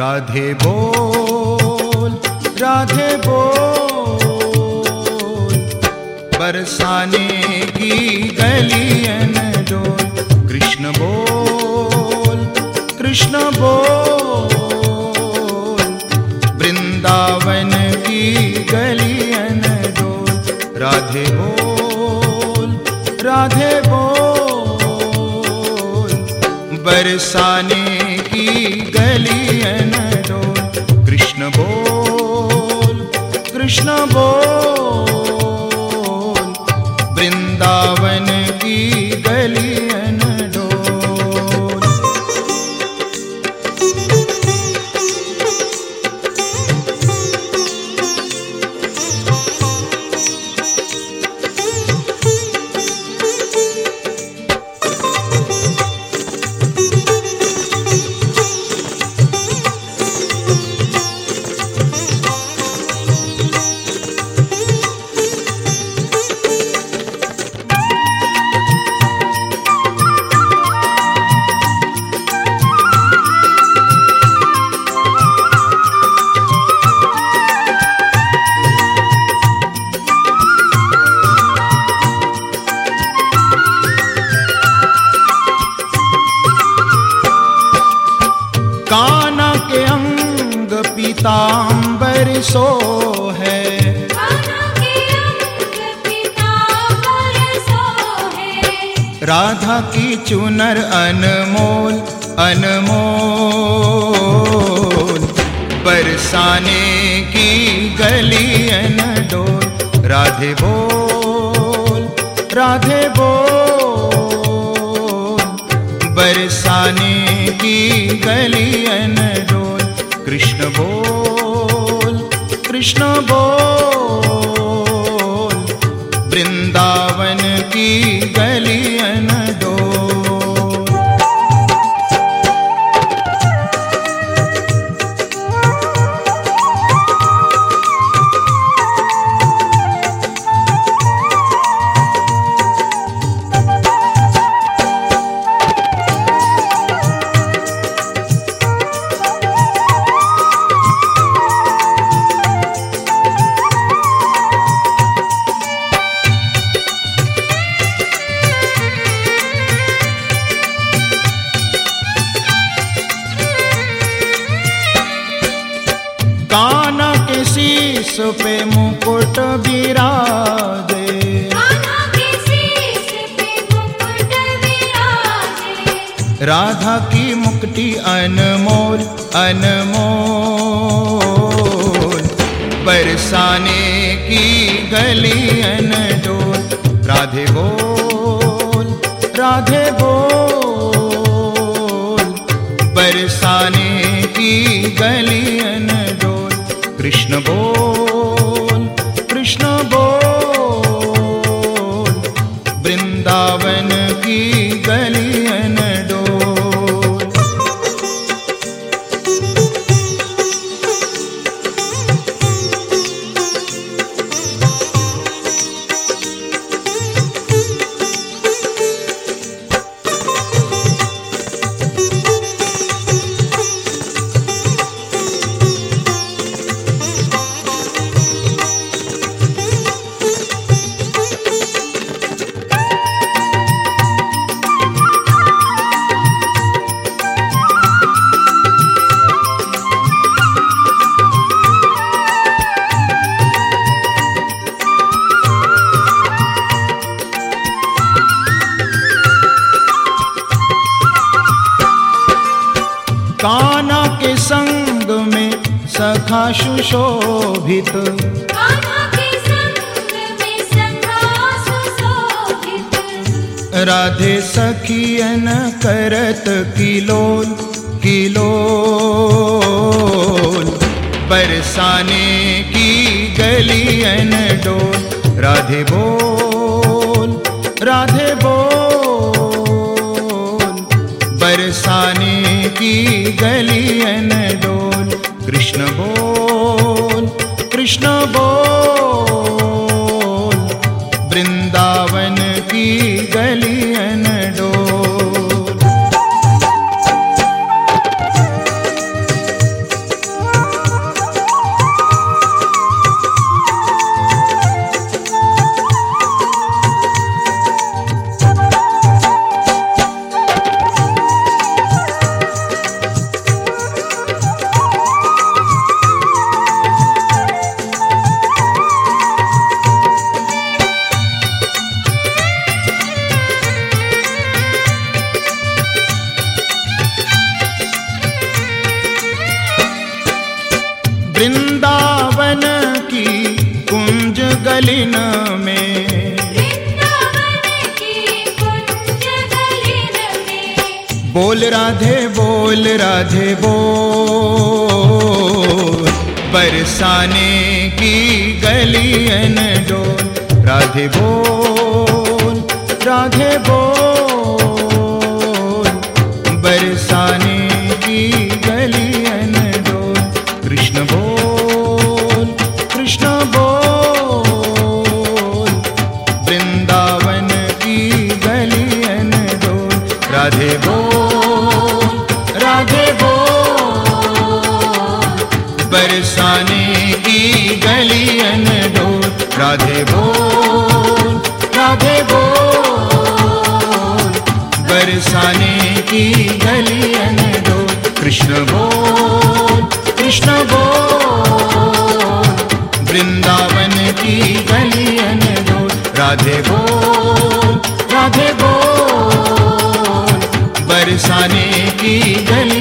राधे बोल, राधे बोल, बरसाने की गलियन डोल। कृष्ण बोल, कृष्ण बोल, वृंदावन की गलियन डोल। राधे बोल, राधे बोल, बरसाने की गलियन डोल। कृष्ण बोल, कृष्ण बोल, वृंदावन की गलियन डोल। कान्हा के अंग पीतांबर सो है, कान्हा के अंग पीतांबर सो है। राधा की चुनर अनमोल अनमोल, बरसाने की गलियन डोल। राधे बोल, राधे बोल, बरसाने की गलियन डोल। कृष्ण बोल, कृष्ण बोल, वृंदावन की गलियन डोल। कान्हा के शीश पे मुकुट विराजे, कान्हा के शीश पे मुकुट विराजे। राधा की मुक्ति अनमोल अनमोल, बरसाने की गलियन डोल। राधे बोल, राधे बोल, बरसाने की गलियन डोल। कृष्ण बोल, कृष्ण बोल, वृंदावन की गलियन डोल। कान्हा के संग में सखा सुशोभित, कान्हा के संग में सखा सुशोभित। राधे सखियन करत किलोल किलोल, बरसाने की गलियन डोल। राधे बोल, राधे बोल, बरसाने की गलियन डोल। कृष्ण बोल, कृष्ण बोल, वृंदावन की गलियन डोल। वृंदावन की कुंज गलिन में, वृंदावन की कुंज गलिन में, बोल राधे बोल राधे बोल, बरसाने की गलियन डोल। राधे बोल राधे बोल, बरसाने की गलियन डोल। कृष्ण बोल वृंदावन की गलियन डोल। राधे बोल बरसाने की गलियन डोल। राधे बोल बरसाने की गलियन डोल। कृष्ण बोल वृंदावन की गलियन डोल। राधे बोल बरसाने की गलियन